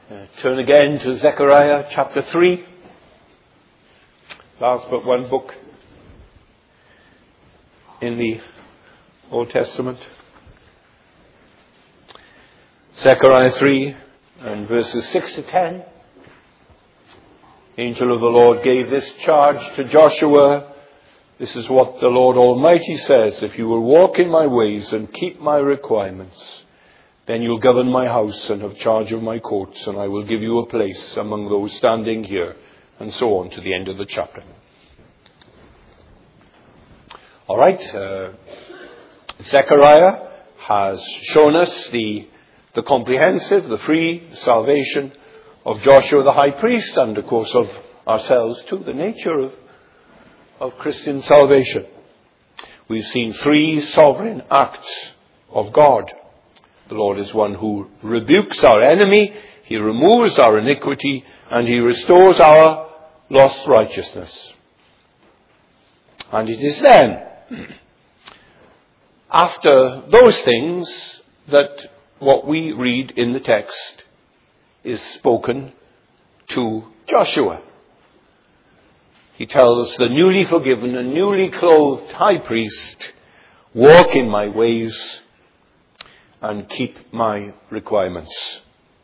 Turn again to Zechariah chapter 3. Last but one book in the Old Testament. Zechariah 3 and verses 6 to 10. Angel of the Lord gave this charge to Joshua. This is what the Lord Almighty says: if you will walk in my ways and keep my requirements, then you'll govern my house and have charge of my courts, and I will give you a place among those standing here, and so on to the end of the chapter. All right, Zechariah has shown us the comprehensive, the free salvation of Joshua the high priest, and of course of ourselves too, the nature of Christian salvation. We've seen three sovereign acts of God. The Lord is one who rebukes our enemy, He removes our iniquity, and He restores our lost righteousness. And it is then, after those things, that what we read in the text is spoken to Joshua. He tells the newly forgiven and newly clothed high priest, walk in my ways and keep my requirements.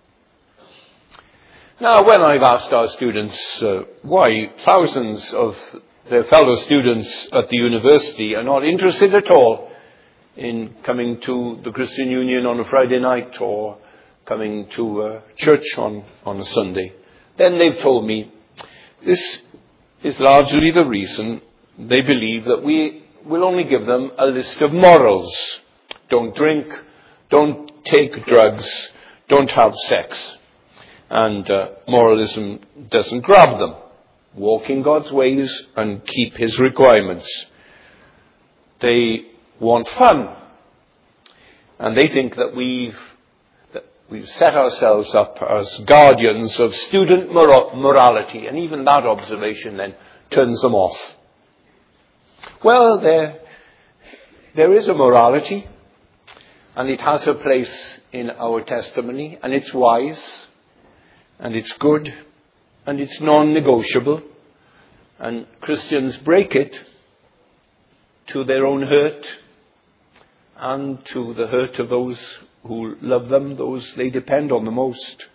Now, when I've asked our students why thousands of their fellow students at the university are not interested at all in coming to the Christian Union on a Friday night or coming to church on a Sunday, then they've told me this is largely the reason they believe that we will only give them a list of morals. Don't drink, don't take drugs, don't have sex. And moralism doesn't grab them. Walk in God's ways and keep His requirements. They want fun. And they think that we've set ourselves up as guardians of student morality. And even that observation then turns them off. Well, there is a morality. And it has a place in our testimony, and it's wise, and it's good, and it's non-negotiable. And Christians break it to their own hurt, and to the hurt of those who love them, those they depend on the most.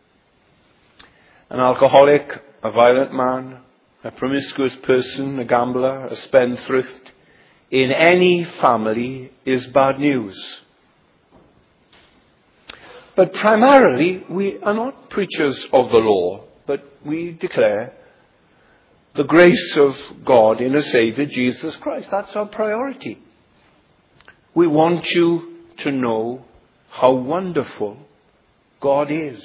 An alcoholic, a violent man, a promiscuous person, a gambler, a spendthrift, in any family is bad news. But primarily, we are not preachers of the law, but we declare the grace of God in a Saviour, Jesus Christ. That's our priority. We want you to know how wonderful God is.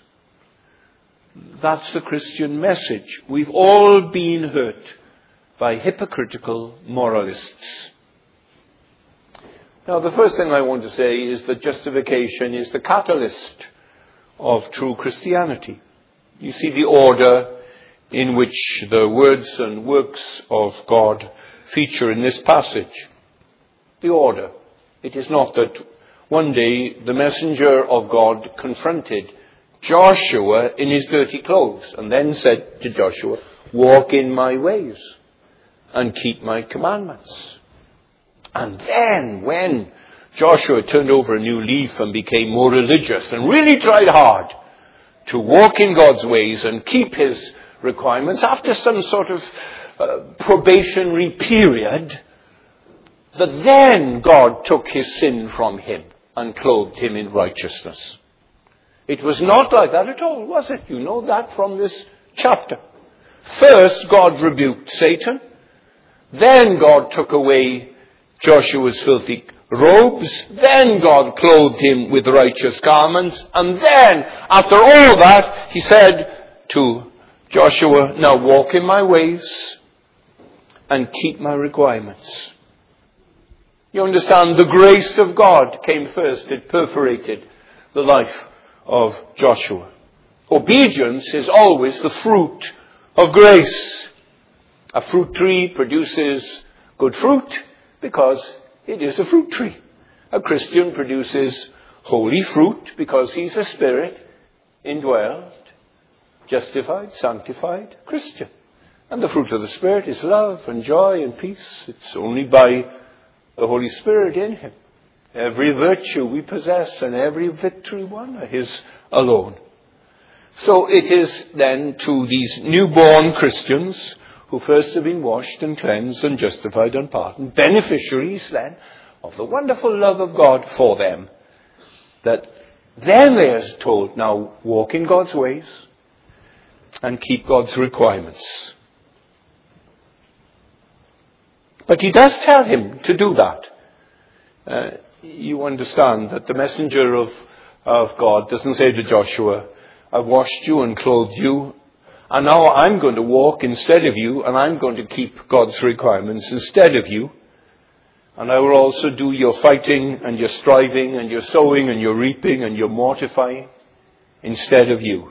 That's the Christian message. We've all been hurt by hypocritical moralists. Now, the first thing I want to say is that justification is the catalyst of true Christianity. You see the order in which the words and works of God feature in this passage. The order. It is not that one day the messenger of God confronted Joshua in his dirty clothes and then said to Joshua, walk in my ways and keep my commandments. And then when Joshua turned over a new leaf and became more religious and really tried hard to walk in God's ways and keep His requirements, after some sort of probationary period, that then God took his sin from him and clothed him in righteousness. It was not like that at all, was it? You know that from this chapter. First, God rebuked Satan. Then God took away Joshua's filthy robes. Then God clothed him with righteous garments. And then, after all that, He said to Joshua, now walk in my ways and keep my requirements. You understand, the grace of God came first. It perforated the life of Joshua. Obedience is always the fruit of grace. A fruit tree produces good fruit because it is a fruit tree. A Christian produces holy fruit because he's a spirit indwelled, justified, sanctified Christian. And the fruit of the Spirit is love and joy and peace. It's only by the Holy Spirit in him. Every virtue we possess and every victory won are his alone. So it is then to these newborn Christians who first have been washed and cleansed and justified and pardoned, beneficiaries then of the wonderful love of God for them, that then they are told, now walk in God's ways and keep God's requirements. But he does tell him to do that. You understand that the messenger of God doesn't say to Joshua, I've washed you and clothed you, and now I'm going to walk instead of you, and I'm going to keep God's requirements instead of you. And I will also do your fighting and your striving and your sowing and your reaping and your mortifying instead of you.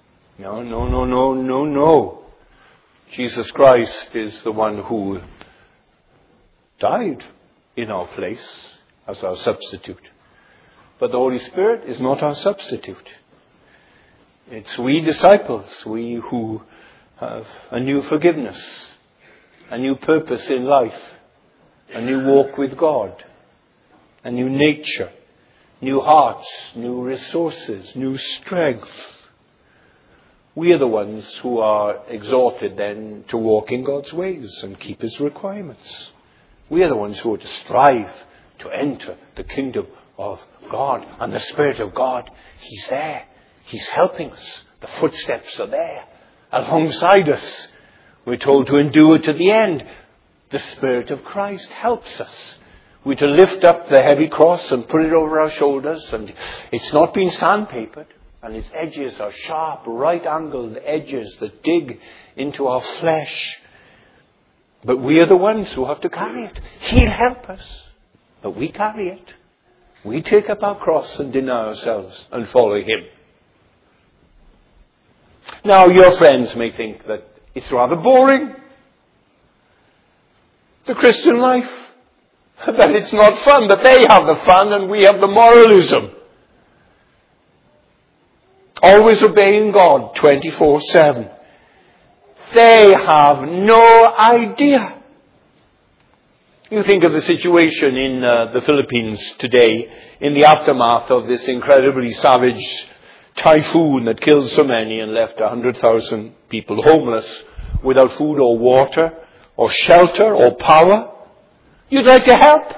No. Jesus Christ is the one who died in our place as our substitute. But the Holy Spirit is not our substitute. It's we disciples, we who have a new forgiveness, a new purpose in life, a new walk with God, a new nature, new hearts, new resources, new strength. We are the ones who are exhorted then to walk in God's ways and keep his requirements. We are the ones who are to strive to enter the kingdom of God. And the Spirit of God, he's there. He's helping us. The footsteps are there alongside us. We're told to endure to the end. The Spirit of Christ helps us. We're to lift up the heavy cross and put it over our shoulders. And it's not been sandpapered. And its edges are sharp, right-angled edges that dig into our flesh. But we are the ones who have to carry it. He'll help us. But we carry it. We take up our cross and deny ourselves and follow him. Now, your friends may think that it's rather boring, the Christian life, that it's not fun, that they have the fun and we have the moralism. Always obeying God 24/7. They have no idea. You think of the situation in the Philippines today, in the aftermath of this incredibly savage typhoon that killed so many and left 100,000 people homeless, without food or water or shelter or power. You'd like to help?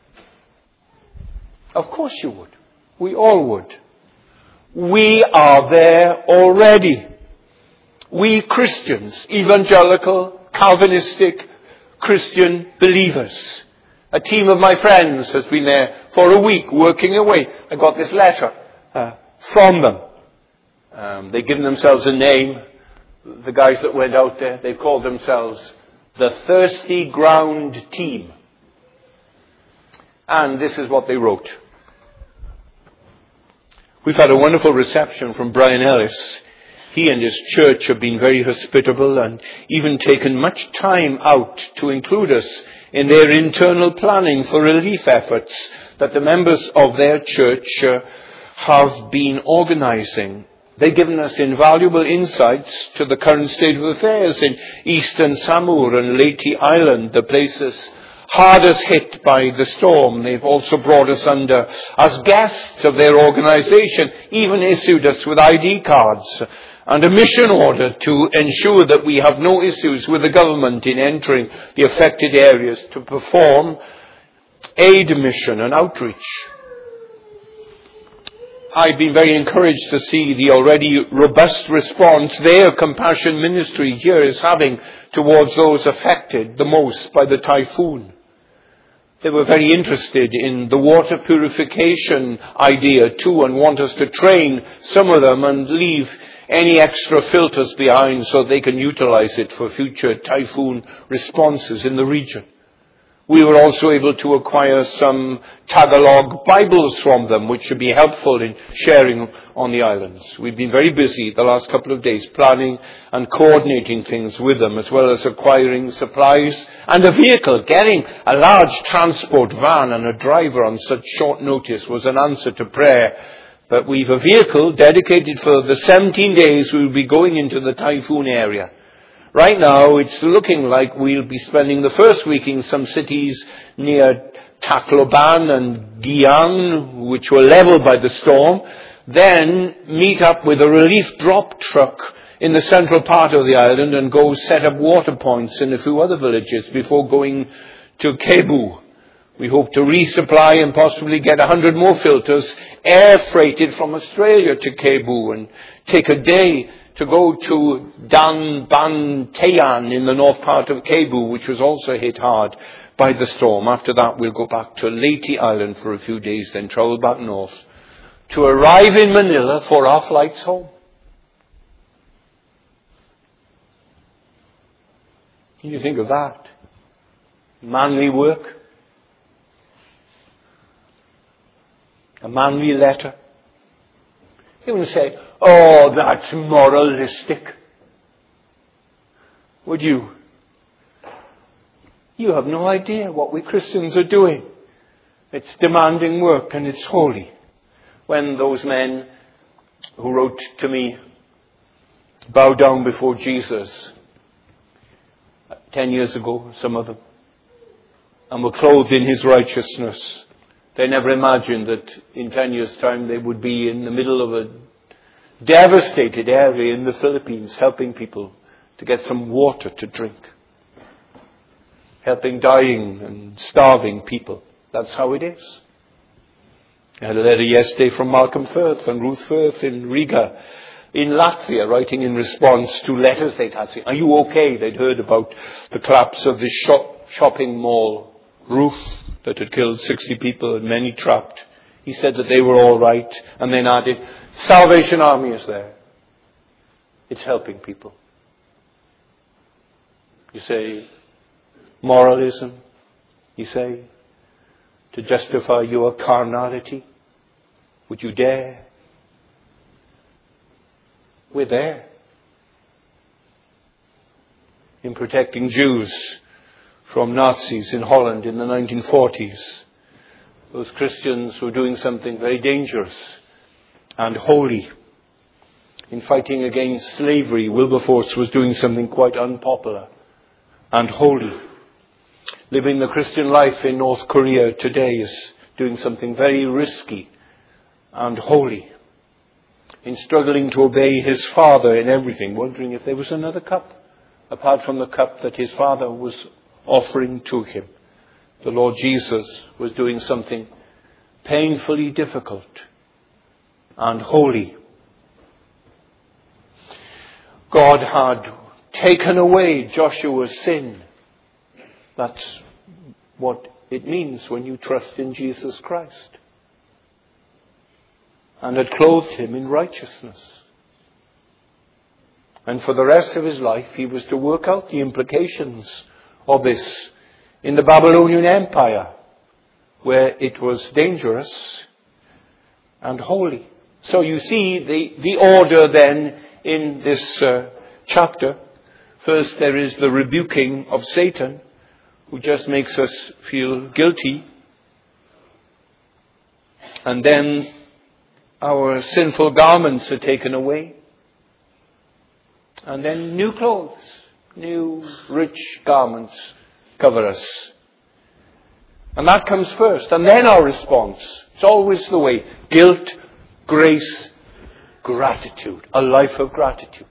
Of course you would. We all would. We are there already. We Christians, evangelical, Calvinistic, Christian believers. A team of my friends has been there for a week working away. I got this letter from them. They've given themselves a name. The guys that went out there, they called themselves the Thirsty Ground Team. And this is what they wrote. We've had a wonderful reception from Brian Ellis. He and his church have been very hospitable and even taken much time out to include us in their internal planning for relief efforts that the members of their church have been organizing. They've given us invaluable insights to the current state of affairs in Eastern Samur and Leyte Island, the places hardest hit by the storm. They've also brought us under as guests of their organization, even issued us with ID cards and a mission order to ensure that we have no issues with the government in entering the affected areas to perform aid mission and outreach. I've been very encouraged to see the already robust response their compassion ministry here is having towards those affected the most by the typhoon. They were very interested in the water purification idea too, and want us to train some of them and leave any extra filters behind so they can utilize it for future typhoon responses in the region. We were also able to acquire some Tagalog Bibles from them, which should be helpful in sharing on the islands. We've been very busy the last couple of days planning and coordinating things with them, as well as acquiring supplies and a vehicle. Getting a large transport van and a driver on such short notice was an answer to prayer But we've a vehicle dedicated for the 17 days we'll be going into the typhoon area. Right now, it's looking like we'll be spending the first week in some cities near Tacloban and Guyane, which were leveled by the storm, then meet up with a relief drop truck in the central part of the island and go set up water points in a few other villages before going to Cebu. We hope to resupply and possibly get 100 more filters air freighted from Australia to Cebu and take a day to go to Danbantayan in the north part of Cebu, which was also hit hard by the storm. After that, we'll go back to Leyte Island for a few days, then travel back north to arrive in Manila for our flights home. Can you think of that? Manly work. A manly letter. You wouldn't say, oh, that's moralistic. Would you? You have no idea what we Christians are doing. It's demanding work and it's holy. When those men who wrote to me bowed down before Jesus 10 years ago, some of them, and were clothed in his righteousness, they never imagined that in 10 years' time they would be in the middle of a devastated area in the Philippines, helping people to get some water to drink. Helping dying and starving people. That's how it is. I had a letter yesterday from Malcolm Firth and Ruth Firth in Riga, in Latvia, writing in response to letters they'd had saying, are you okay? They'd heard about the collapse of this shopping mall roof that had killed 60 people and many trapped. He said that they were all right, and then added, Salvation Army is there. It's helping people. You say, moralism, you say, to justify your carnality. Would you dare? We're there. In protecting Jews from Nazis in Holland in the 1940s. Those Christians were doing something very dangerous and holy. In fighting against slavery, Wilberforce was doing something quite unpopular and holy. Living the Christian life in North Korea today is doing something very risky and holy. In struggling to obey his father in everything, wondering if there was another cup, apart from the cup that his father was offering to him. The Lord Jesus was doing something painfully difficult and holy. God had taken away Joshua's sin. That's what it means when you trust in Jesus Christ. And had clothed him in righteousness. And for the rest of his life, he was to work out the implications of this in the Babylonian Empire, where it was dangerous and holy. So you see the order then in this chapter. First there is the rebuking of Satan, who just makes us feel guilty. And then our sinful garments are taken away. And then new clothes, new rich garments cover us. And that comes first. And then our response. It's always the way. Guilt, grace, gratitude. A life of gratitude.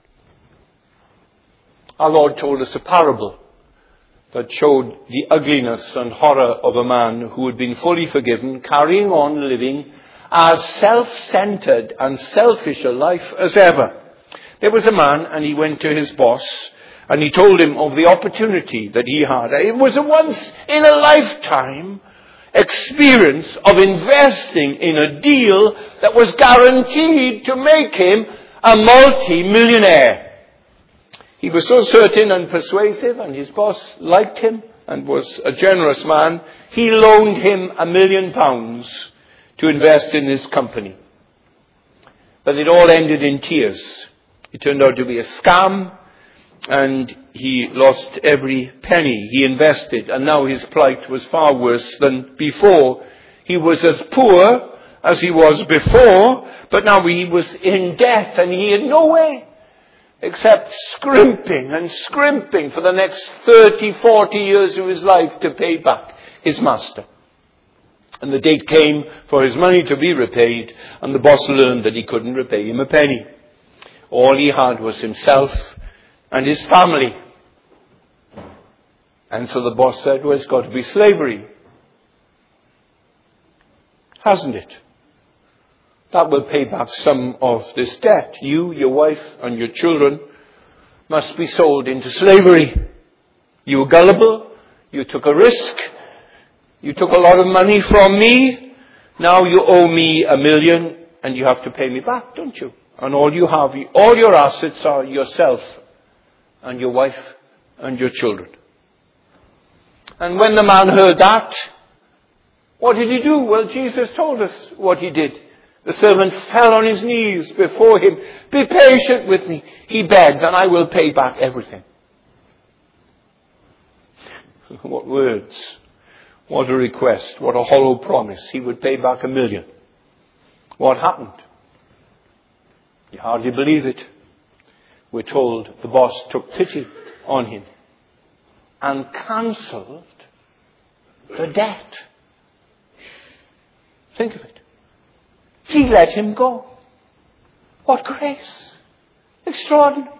Our Lord told us a parable that showed the ugliness and horror of a man who had been fully forgiven, carrying on living as self-centered and selfish a life as ever. There was a man, and he went to his boss, and he told him of the opportunity that he had. It was a once-in-a-lifetime experience of investing in a deal that was guaranteed to make him a multi-millionaire. He was so certain and persuasive, and his boss liked him and was a generous man. He loaned him £1 million to invest in his company. But it all ended in tears. It turned out to be a scam, and he lost every penny he invested, and now his plight was far worse than before. He was as poor as he was before, but now he was in debt and he had no way except scrimping and scrimping for the next 30, 40 years of his life to pay back his master. And the date came for his money to be repaid, and the boss learned that he couldn't repay him a penny. All he had was himself and his family. And so the boss said, well, it's got to be slavery. Hasn't it? That will pay back some of this debt. You, your wife, and your children must be sold into slavery. You were gullible. You took a risk. You took a lot of money from me. Now you owe me $1 million and you have to pay me back, don't you? And all you have, all your assets are yourself and your wife and your children. And when the man heard that, what did he do? Well, Jesus told us what he did. The servant fell on his knees before him. Be patient with me, he begged, and I will pay back everything. What words. What a request. What a hollow promise. He would pay back $1 million. What happened? You hardly believe it. We're told the boss took pity on him and cancelled the debt. Think of it. He let him go. What grace. Extraordinary.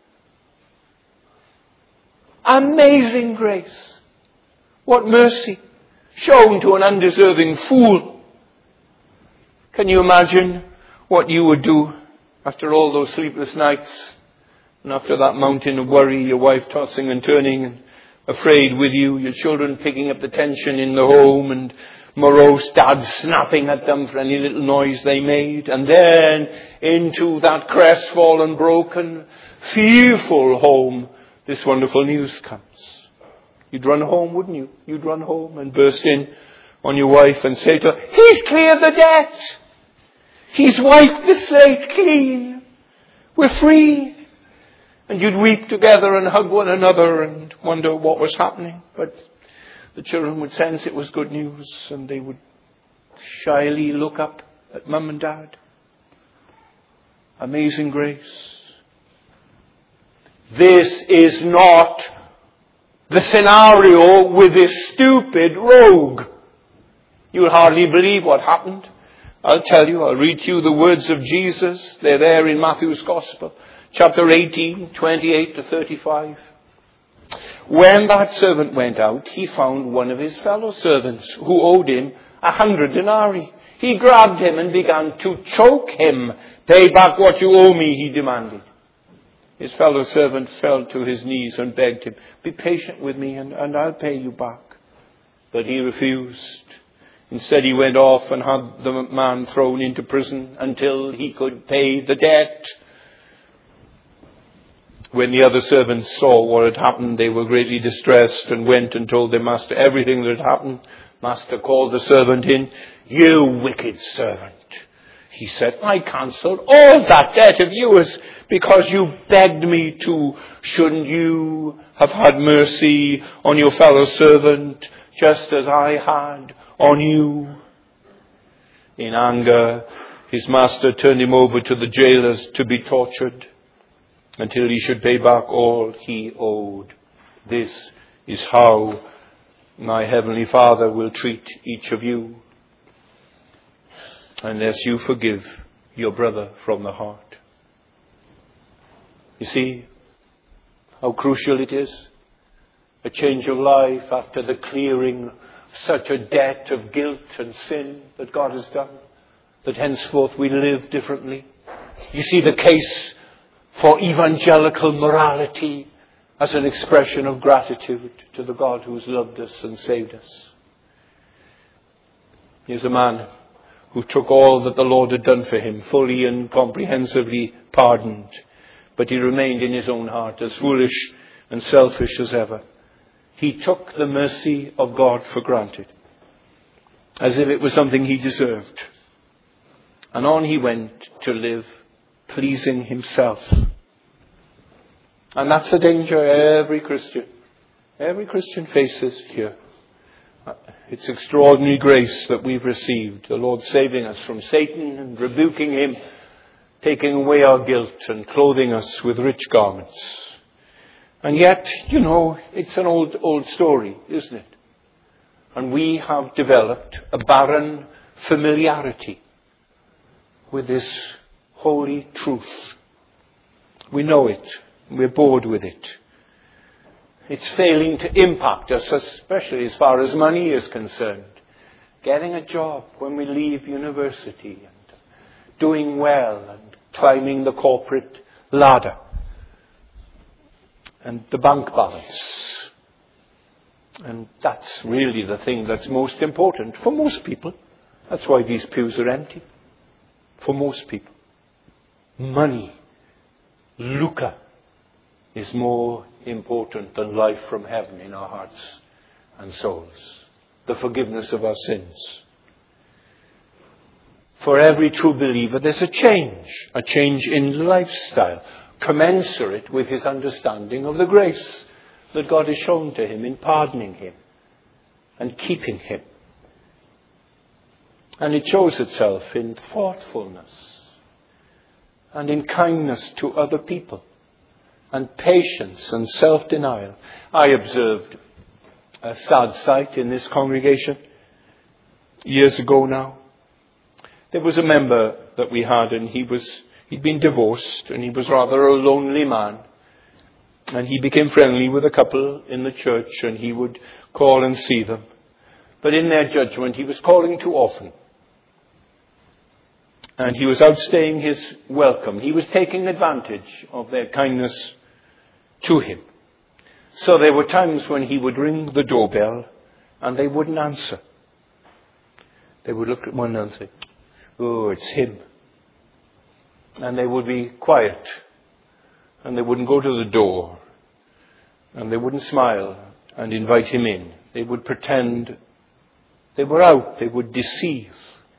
Amazing grace. What mercy shown to an undeserving fool. Can you imagine what you would do after all those sleepless nights and after that mountain of worry, your wife tossing and turning and afraid with you, your children picking up the tension in the home and morose dad snapping at them for any little noise they made, and then into that crestfallen, broken, fearful home this wonderful news comes. You'd run home, wouldn't you? You'd run home and burst in on your wife and say to her, he's cleared the debt. He's wiped the slate clean. We're free. And you'd weep together and hug one another and wonder what was happening. But the children would sense it was good news and they would shyly look up at mum and dad. Amazing grace. This is not the scenario with this stupid rogue. You'll hardly believe what happened. I'll tell you, I'll read to you the words of Jesus. They're there in Matthew's Gospel, chapter 18, 28 to 35. When that servant went out, he found one of his fellow servants who owed him 100 denarii. He grabbed him and began to choke him. Pay back what you owe me, he demanded. His fellow servant fell to his knees and begged him, be patient with me and I'll pay you back. But he refused. Instead, he went off and had the man thrown into prison until he could pay the debt. When the other servants saw what had happened, they were greatly distressed and went and told their master everything that had happened. Master called the servant in. You wicked servant, he said, I cancelled all that debt of yours because you begged me to. Shouldn't you have had mercy on your fellow servant just as I had on you? In anger, his master turned him over to the jailers to be tortured until he should pay back all he owed. This is how my heavenly Father will treat each of you unless you forgive your brother from the heart. You see how crucial it is? A change of life after the clearing of such a debt of guilt and sin that God has done, that henceforth we live differently. You see the case for evangelical morality as an expression of gratitude to the God who has loved us and saved us. Here's a man who took all that the Lord had done for him, fully and comprehensively pardoned, but he remained in his own heart as foolish and selfish as ever. He took the mercy of God for granted, as if it was something he deserved. And on he went to live, pleasing himself. And that's the danger every Christian faces here. It's extraordinary grace that we've received. The Lord saving us from Satan and rebuking him, taking away our guilt and clothing us with rich garments. And yet, it's an old story, isn't it? And we have developed a barren familiarity with this holy truth. We know it. We're bored with it. It's failing to impact us, especially as far as money is concerned. Getting a job when we leave university and doing well and climbing the corporate ladder. And the bank balance. And that's really the thing that's most important for most people. That's why these pews are empty. For most people. Money, lucre, is more important than life from heaven in our hearts and souls. The forgiveness of our sins. For every true believer, there's a change in lifestyle, commensurate with his understanding of the grace that God has shown to him in pardoning him and keeping him. And it shows itself in thoughtfulness and in kindness to other people and patience and self-denial. I observed a sad sight in this congregation years ago now. There was a member that we had, and he'd been divorced, and he was rather a lonely man. And he became friendly with a couple in the church, and he would call and see them. But in their judgment, he was calling too often. And he was outstaying his welcome. He was taking advantage of their kindness to him. So there were times when he would ring the doorbell and they wouldn't answer. They would look at one and say, "Oh, it's him." And they would be quiet. And they wouldn't go to the door. And they wouldn't smile and invite him in. They would pretend they were out. They would deceive.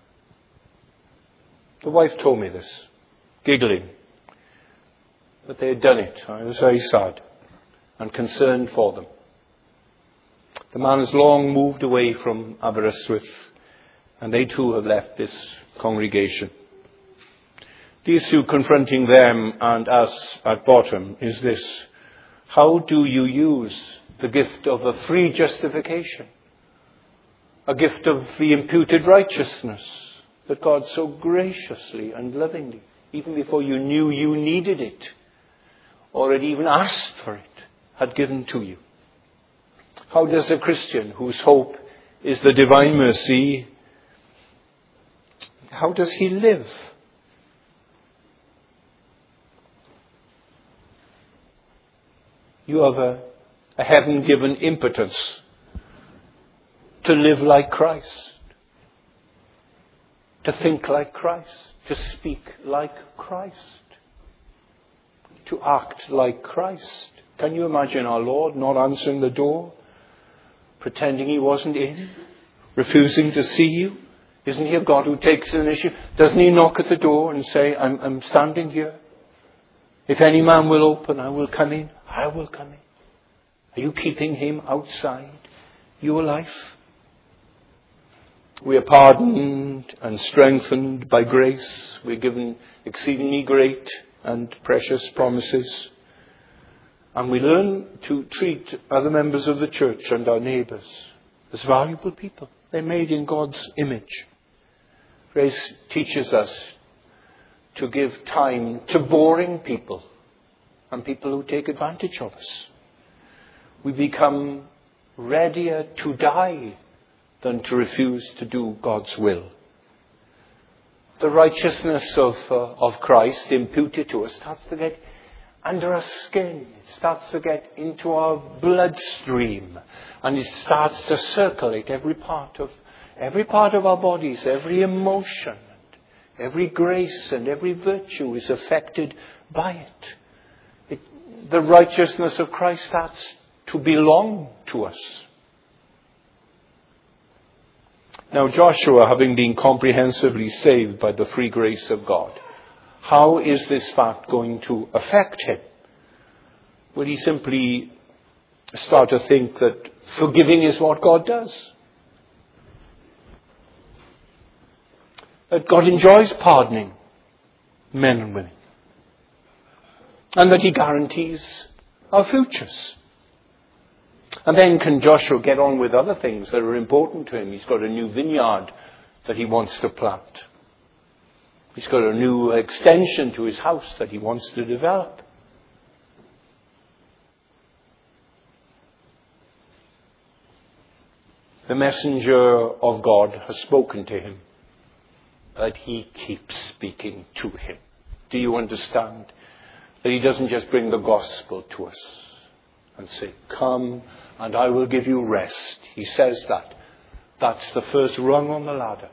The wife told me this, giggling, that they had done it. I was very sad and concerned for them. The man has long moved away from Aberystwyth, and they too have left this congregation. The issue confronting them and us at bottom is this: how do you use the gift of a free justification, a gift of the imputed righteousness that God so graciously and lovingly, even before you knew you needed it, or had even asked for it, had given to you? How does a Christian whose hope is the divine mercy, how does he live? You have a heaven-given impotence to live like Christ, to think like Christ, to speak like Christ, to act like Christ. Can you imagine our Lord not answering the door, pretending he wasn't in, refusing to see you? Isn't he a God who takes an issue? Doesn't he knock at the door and say, I'm standing here. If any man will open, I will come in. I will come in. Are you keeping him outside your life? We are pardoned and strengthened by grace. We're given exceedingly great and precious promises. And we learn to treat other members of the church and our neighbours as valuable people. They're made in God's image. Grace teaches us to give time to boring people and people who take advantage of us. We become readier to die than to refuse to do God's will. The righteousness of Christ imputed to us starts to get under our skin. It starts to get into our bloodstream, and it starts to circulate every part of our bodies. Every emotion, every grace and every virtue is affected by it. The righteousness of Christ starts to belong to us. Now Joshua, having been comprehensively saved by the free grace of God, how is this fact going to affect him? Will he simply start to think that forgiving is what God does? that God enjoys pardoning men and women, and that he guarantees our futures. And then can Joshua get on with other things that are important to him? He's got a new vineyard that he wants to plant. He's got a new extension to his house that he wants to develop. The messenger of God has spoken to him, but he keeps speaking to him. Do you understand? That he doesn't just bring the gospel to us and say, come and I will give you rest. He says that. That's the first rung on the ladder.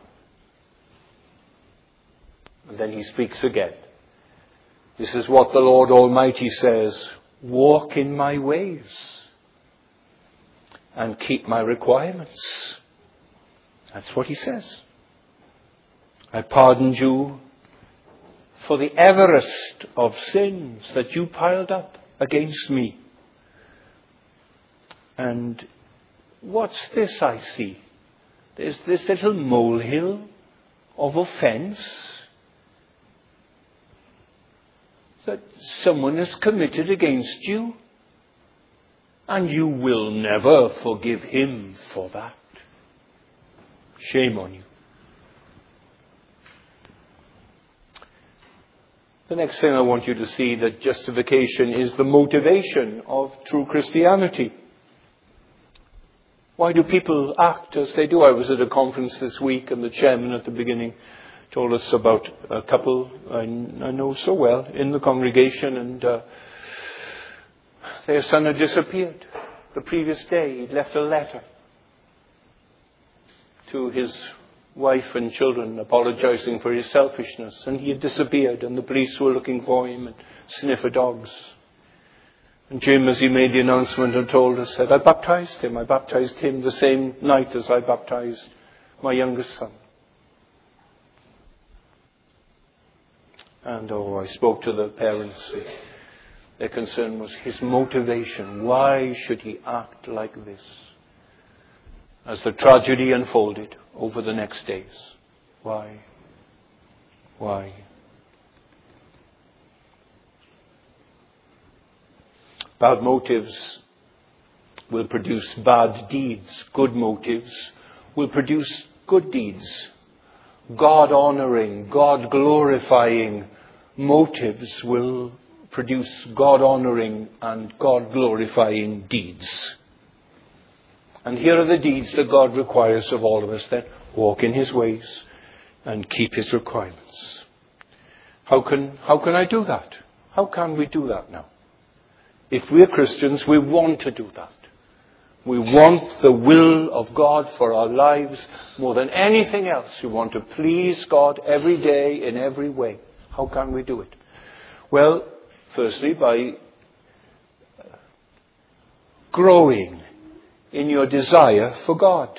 And then he speaks again. This is what the Lord Almighty says, walk in my ways and keep my requirements. That's what he says. I pardoned you for the Everest of sins that you piled up against me. And what's this I see? There's this little molehill of offense that someone has committed against you, and you will never forgive him for that. Shame on you. The next thing I want you to see, that justification is the motivation of true Christianity. Why do people act as they do? I was at a conference this week, and the chairman at the beginning told us about a couple I know so well in the congregation, and their son had disappeared. The previous day he'd left a letter to his wife and children apologizing for his selfishness, and he had disappeared, and the police were looking for him, and sniffer dogs. And Jim, as he made the announcement and told us, said, I baptized him. I baptized him the same night as I baptized my youngest son. And I spoke to the parents. Their concern was his motivation. Why should he act like this? As the tragedy unfolded over the next days. Why? Why? Bad motives will produce bad deeds. Good motives will produce good deeds. God-honoring, God-glorifying motives will produce God-honoring and God-glorifying deeds. And here are the deeds that God requires of all of us, that walk in his ways and keep his requirements. How can I do that? How can we do that now? If we're Christians, we want to do that. We want the will of God for our lives more than anything else. We want to please God every day in every way. How can we do it? Well, firstly, by growing in your desire for God.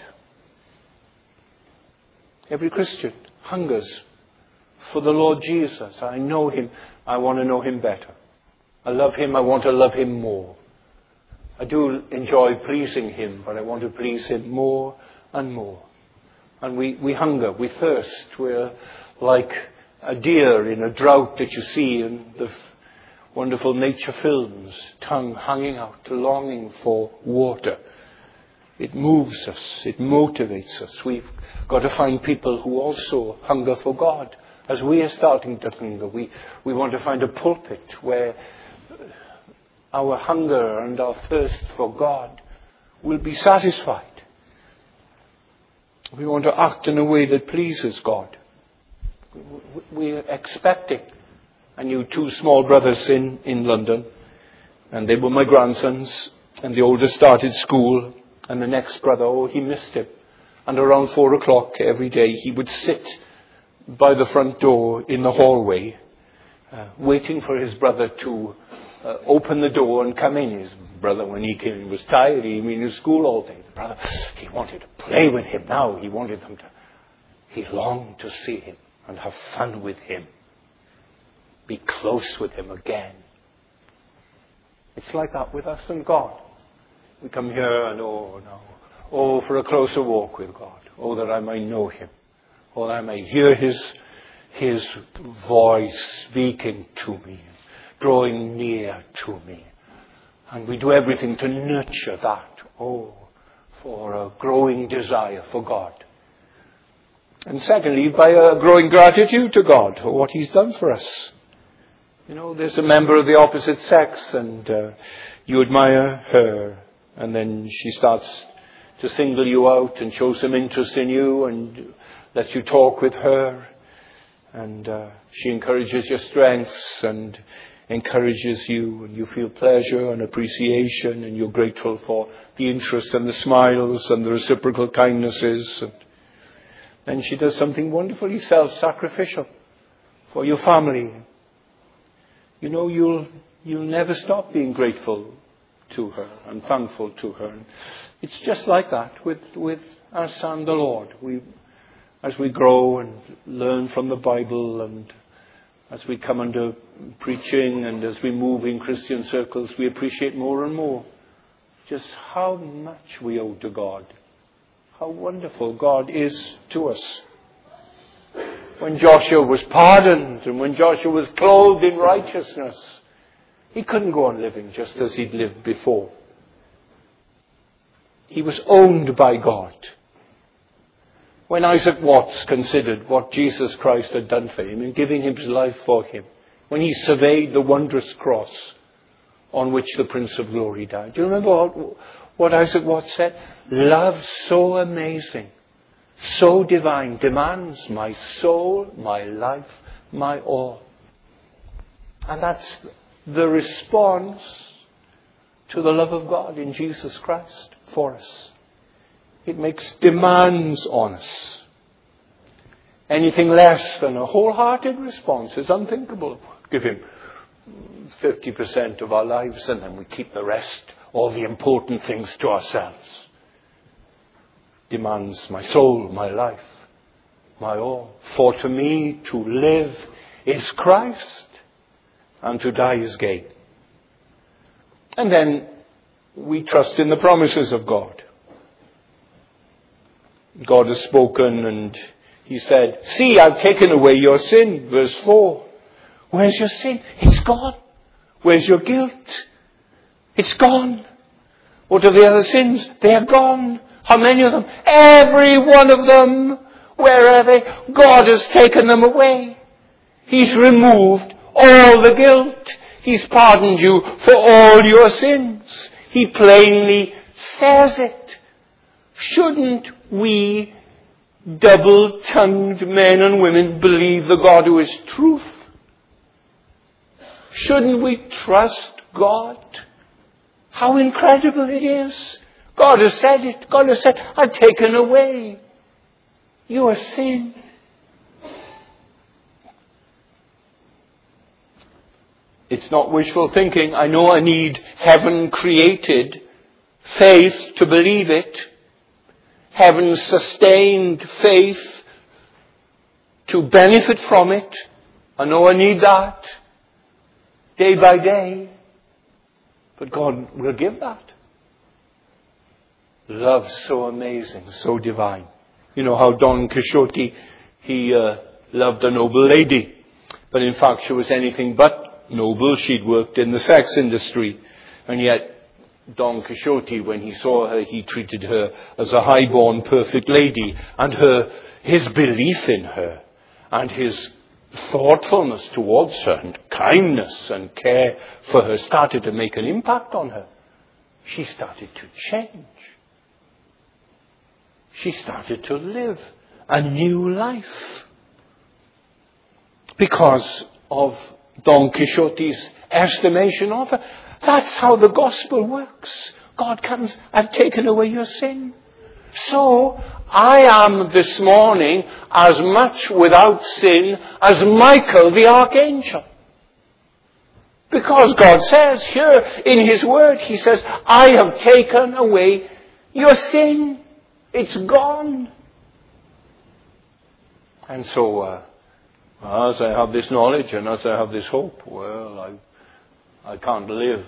Every Christian hungers for the Lord Jesus. I know him. I want to know him better. I love him. I want to love him more. I do enjoy pleasing him, but I want to please him more and more. And we hunger, we thirst. We're like a deer in a drought that you see in the wonderful nature films, tongue hanging out, longing for water. It moves us. It motivates us. We've got to find people who also hunger for God. As we are starting to hunger, we want to find a pulpit where our hunger and our thirst for God will be satisfied. We want to act in a way that pleases God. We're expecting. I knew two small brothers in London, and they were my grandsons, and the oldest started school, and the next brother, he missed him. And around 4 o'clock every day, he would sit by the front door in the hallway, waiting for his brother to open the door and come in. His brother, when he came in, was tired. He'd been in school all day. The brother, he wanted to play with him now. He longed to see him and have fun with him. Be close with him again. It's like that with us and God. We come here and for a closer walk with God. Oh, that I might know him. or I may hear His voice speaking to me, drawing near to me. And we do everything to nurture that. Oh, for a growing desire for God. And secondly, by a growing gratitude to God for what He's done for us. You know, there's a member of the opposite sex and you admire her, and then she starts to single you out and show some interest in you and lets you talk with her, and she encourages your strengths and encourages you, and you feel pleasure and appreciation, and you're grateful for the interest and the smiles and the reciprocal kindnesses. And then she does something wonderfully self-sacrificial for your family. You know, you'll never stop being grateful to her and thankful to her. And it's just like that with us and the Lord. As we grow and learn from the Bible, and as we come under preaching, and as we move in Christian circles, we appreciate more and more just how much we owe to God. How wonderful God is to us. When Joshua was pardoned and when Joshua was clothed in righteousness, he couldn't go on living just as he'd lived before. He was owned by God. When Isaac Watts considered what Jesus Christ had done for him in giving his life for him, when he surveyed the wondrous cross on which the Prince of Glory died. Do you remember what Isaac Watts said? Love so amazing, so divine, demands my soul, my life, my all. And that's the response to the love of God in Jesus Christ for us. It makes demands on us. Anything less than a wholehearted response is unthinkable. Give Him 50% of our lives and then we keep the rest, all the important things, to ourselves. Demands my soul, my life, my all. For to me to live is Christ and to die is gain. And then we trust in the promises of God. God has spoken and He said, see, I've taken away your sin. Verse 4. Where's your sin? It's gone. Where's your guilt? It's gone. What are the other sins? They are gone. How many of them? Every one of them. Where are they? God has taken them away. He's removed all the guilt. He's pardoned you for all your sins. He plainly says it. Shouldn't we, double-tongued men and women, believe the God who is truth? Shouldn't we trust God? How incredible it is. God has said it. God has said, I've taken away your sin. It's not wishful thinking. I know I need heaven-created faith to believe it. Heaven-sustained faith to benefit from it. I know I need that day by day. But God will give that. Love so amazing, so divine. You know how Don Quixote, he loved a noble lady. But in fact, she was anything but noble. She'd worked in the sex industry. And yet, Don Quixote, when he saw her, he treated her as a high-born, perfect lady. And his belief in her and his thoughtfulness towards her and kindness and care for her started to make an impact on her. She started to change. She started to live a new life because of Don Quixote's estimation of her. That's how the gospel works. God comes, I've taken away your sin. So, I am this morning as much without sin as Michael the archangel. Because God says here in His word, He says, I have taken away your sin. It's gone. And so, as I have this knowledge and as I have this hope, well, I can't live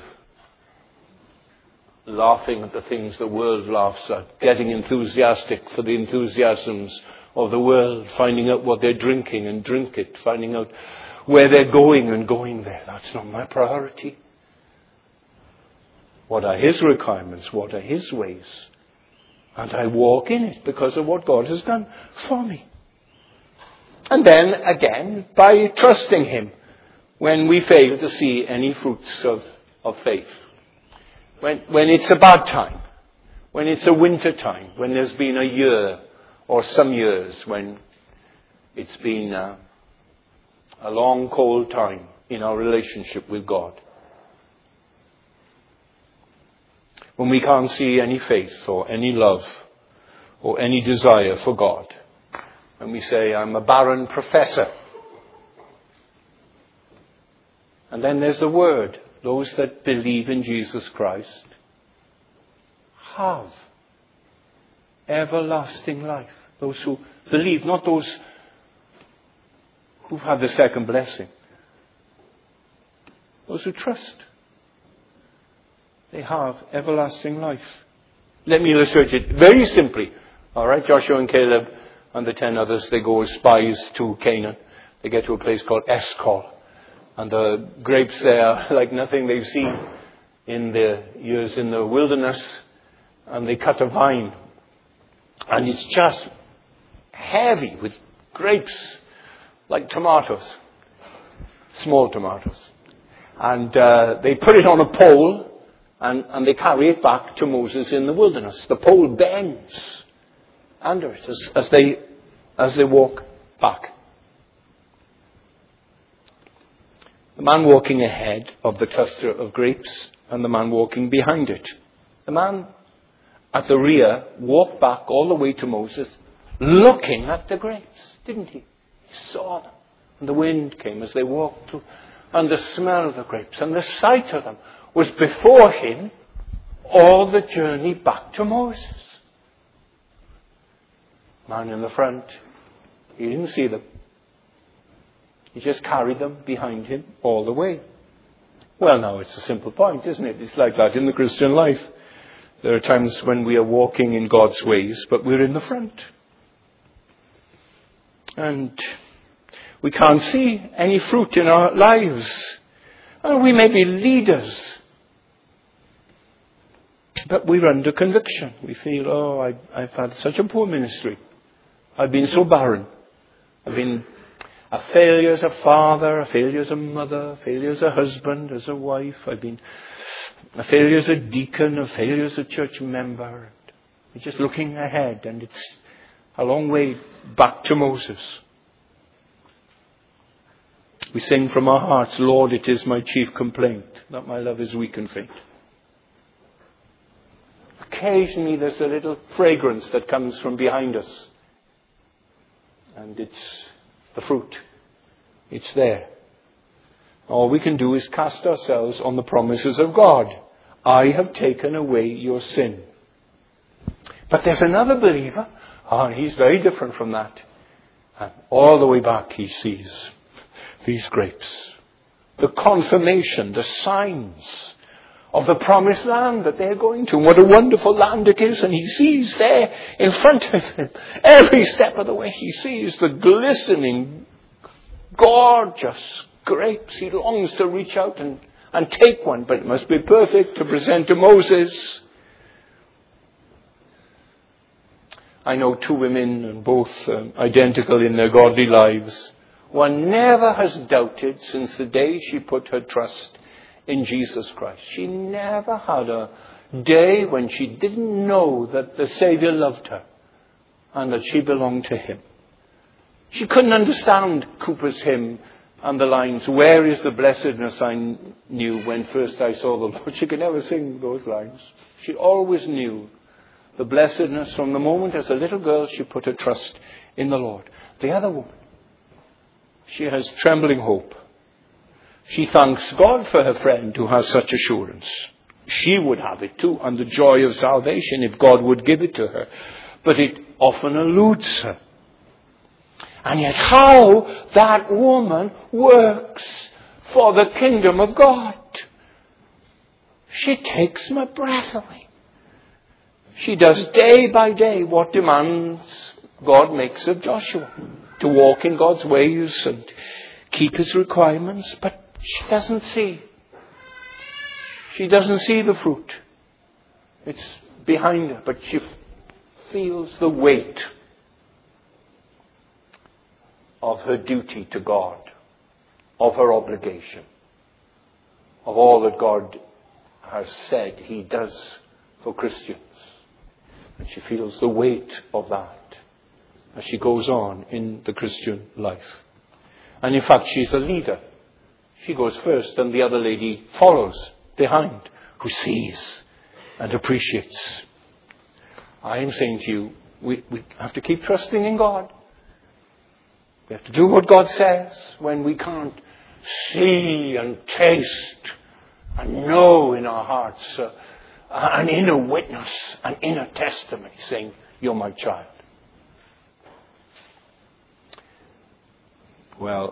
laughing at the things the world laughs at, getting enthusiastic for the enthusiasms of the world, finding out what they're drinking and drink it, finding out where they're going and going there. That's not my priority. What are His requirements? What are His ways? And I walk in it because of what God has done for me. And then, again, by trusting Him when we fail to see any fruits of faith. When it's a bad time, when it's a winter time, when there's been a year or some years when it's been a long, cold time in our relationship with God. When we can't see any faith or any love or any desire for God. And we say, I'm a barren professor. And then there's the word. Those that believe in Jesus Christ have everlasting life. Those who believe, not those who've had the second blessing. Those who trust. They have everlasting life. Let me illustrate it very simply. All right, Joshua and Caleb and the 10 others, they go as spies to Canaan. They get to a place called Eshcol. And the grapes there are like nothing they've seen in their years in the wilderness. And they cut a vine. And it's just heavy with grapes, like tomatoes. Small tomatoes. And they put it on a pole. And they carry it back to Moses in the wilderness. The pole bends under it as they walk back. The man walking ahead of the cluster of grapes and the man walking behind it. The man at the rear walked back all the way to Moses looking at the grapes, didn't he? He saw them. And the wind came as they walked through. And the smell of the grapes and the sight of them was before him all the journey back to Moses. Man in the front, he didn't see them. He just carried them behind him all the way. Well, now it's a simple point, isn't it? It's like that in the Christian life. There are times when we are walking in God's ways, but we're in the front. And we can't see any fruit in our lives. And we may be leaders. But we're under conviction. We feel, I've had such a poor ministry. I've been so barren. I've been a failure as a father, a failure as a mother, a failure as a husband, as a wife. I've been a failure as a deacon, a failure as a church member. We're just looking ahead, and it's a long way back to Moses. We sing from our hearts, Lord, it is my chief complaint that my love is weak and faint. Occasionally there's a little fragrance that comes from behind us. And it's the fruit. It's there. All we can do is cast ourselves on the promises of God. I have taken away your sin. But there's another believer. And he's very different from that. And all the way back he sees these grapes. The confirmation, the signs of the promised land that they're going to. What a wonderful land it is. And he sees there in front of him, every step of the way, he sees the glistening, gorgeous grapes. He longs to reach out and take one, but it must be perfect to present to Moses. I know two women, and both identical in their godly lives. One never has doubted since the day she put her trust in Jesus Christ. She never had a day when she didn't know that the Savior loved her and that she belonged to Him. She couldn't understand Cooper's hymn and the lines, where is the blessedness I knew when first I saw the Lord. She could never sing those lines. She always knew the blessedness from the moment as a little girl she put her trust in the Lord. The other woman, she has trembling hope. She thanks God for her friend who has such assurance. She would have it too, and the joy of salvation if God would give it to her. But it often eludes her. And yet how that woman works for the kingdom of God. She takes my breath away. She does day by day what demands God makes of Joshua, to walk in God's ways and keep his requirements, but she doesn't see. She doesn't see the fruit. It's behind her, but she feels the weight of her duty to God, of her obligation, of all that God has said he does for Christians. And she feels the weight of that as she goes on in the Christian life. And in fact, she's the leader. She goes first and the other lady follows behind, who sees and appreciates. I am saying to you, we have to keep trusting in God. We have to do what God says when we can't see and taste and know in our hearts an inner witness, an inner testimony saying, you're my child. Well,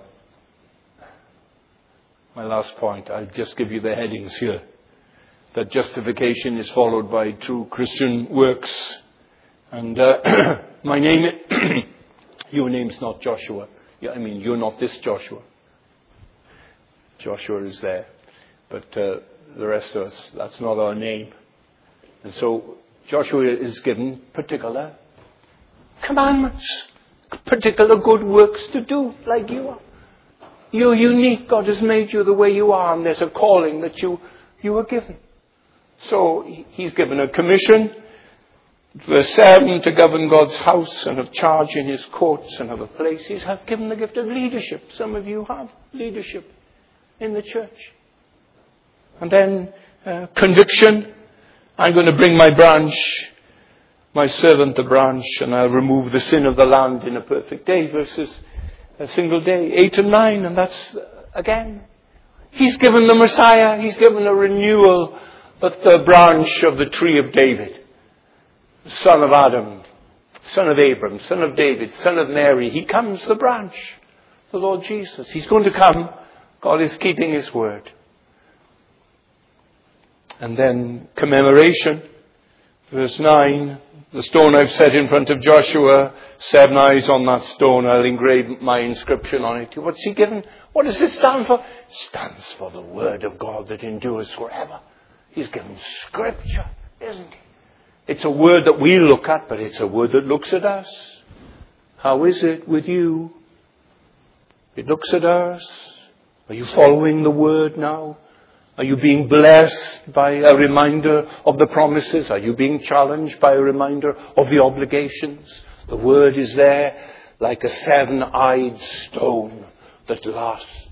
my last point, I'll just give you the headings here. That justification is followed by true Christian works. And my name, your name's not Joshua. You're not this Joshua. Joshua is there. But the rest of us, that's not our name. And so Joshua is given particular commandments, particular good works to do, like you are. You're unique. God has made you the way you are, and there's a calling that you are given. So he's given a commission, verse 7, to govern God's house and have charge in his courts and have a place. He's given the gift of leadership. Some of you have leadership in the church. And then conviction. I'm going to bring my branch, my servant the branch, and I'll remove the sin of the land in a perfect day versus a single day. 8 and 9, and that's, again, he's given the Messiah. He's given a renewal, but the branch of the tree of David, son of Adam, son of Abram, son of David, son of Mary. He comes, the branch, the Lord Jesus. He's going to come. God is keeping his word. And then commemoration, verse 9, the stone I've set in front of Joshua, 7 eyes on that stone, I'll engrave my inscription on it. What's he given? What does it stand for? It stands for the word of God that endures forever. He's given scripture, isn't he? It's a word that we look at, but it's a word that looks at us. How is it with you? It looks at us. Are you following the word now? Are you being blessed by a reminder of the promises? Are you being challenged by a reminder of the obligations? The word is there like a 7-eyed stone that lasts.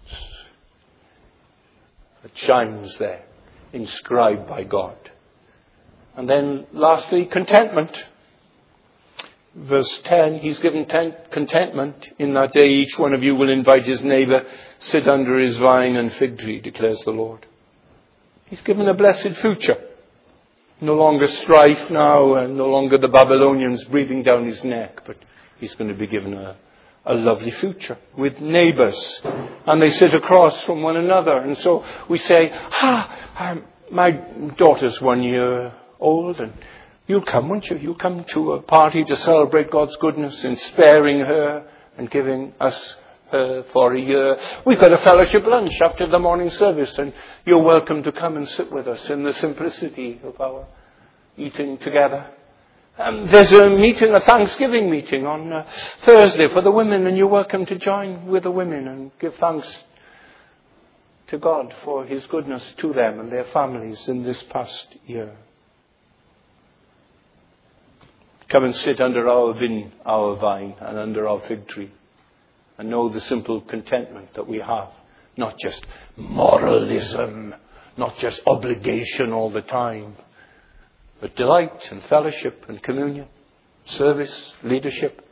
It shines there, inscribed by God. And then lastly, contentment. Verse 10, he's given contentment. In that day each one of you will invite his neighbor, sit under his vine and fig tree, declares the Lord. He's given a blessed future. No longer strife now, and no longer the Babylonians breathing down his neck, but he's going to be given a lovely future with neighbors. And they sit across from one another. And so we say, my daughter's 1 year old, and you'll come, won't you? You'll come to a party to celebrate God's goodness in sparing her and giving us for a year. We've got a fellowship lunch after the morning service, and you're welcome to come and sit with us in the simplicity of our eating together. There's a Thanksgiving meeting on Thursday for the women, and you're welcome to join with the women and give thanks to God for his goodness to them and their families in this past year. Come and sit under our vine and under our fig tree, and know the simple contentment that we have. Not just moralism, not just obligation all the time, but delight and fellowship and communion, service, leadership,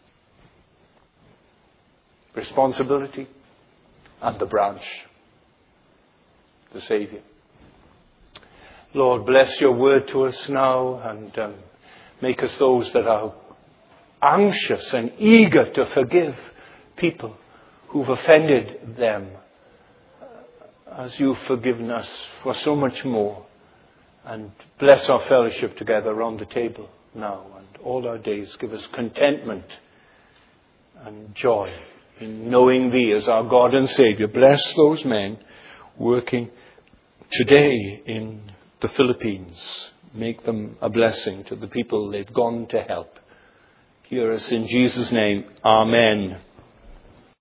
responsibility, and the branch, the Saviour. Lord, bless your word to us now, and make us those that are anxious and eager to forgive people who've offended them, as you've forgiven us for so much more. And bless our fellowship together around the table now and all our days. Give us contentment and joy in knowing Thee as our God and Saviour. Bless those men working today in the Philippines. Make them a blessing to the people they've gone to help. Hear us in Jesus' name. Amen.